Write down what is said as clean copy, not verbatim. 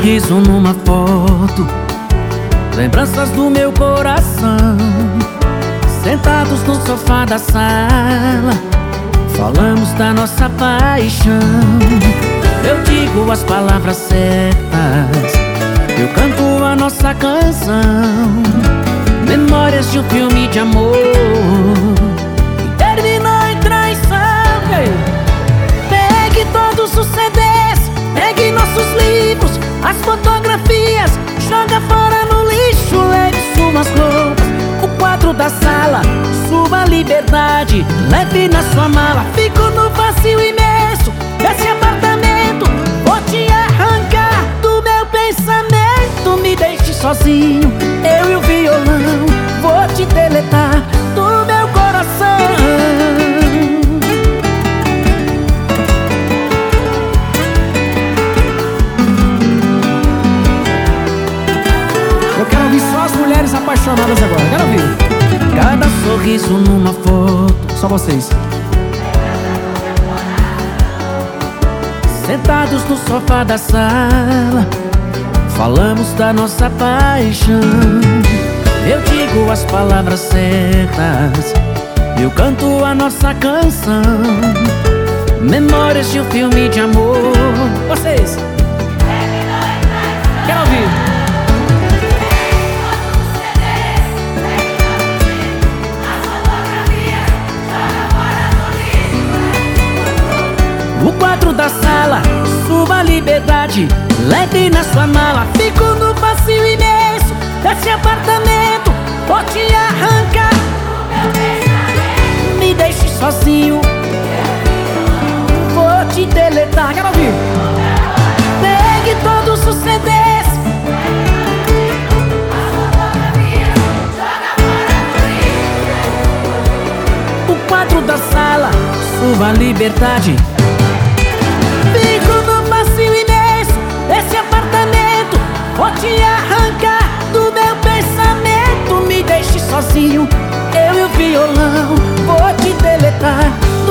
sorriso numa foto, lembranças do meu coração. Sentados no sofá da sala, falamos da nossa paixão. Eu digo as palavras certas, eu canto a nossa canção. Memórias de um filme de amor que terminou em traição. Pegue todos os CDs, pegue nossos livros, as fotografias, joga fora no lixo. Leve suas roupas, o quadro da sala, sua liberdade, leve na sua mala. Fico no vazio imenso desse apartamento, vou te arrancar do meu pensamento. Me deixe sozinho, eu e o violão, vou te deletar do meu coração. Eu quero ouvir só as mulheres apaixonadas agora, quero ouvir. Cada sorriso numa foto, Só vocês. sentados no sofá da sala, falamos da nossa paixão. Eu digo as palavras certas, eu canto a nossa canção. Memórias de um filme de amor. Vocês. Quero ouvir. O quadro da sala, sua liberdade, leve na sua mala. Fico no vazio imenso desse apartamento, vou te arrancar. Me deixe sozinho, vou te deletar. Quero ouvir. Pegue todos os CDs, o quadro da sala, sua liberdade. Fico no vazio imenso desse apartamento, vou te arrancar do meu pensamento. Me deixe sozinho, eu e o violão, vou te deletar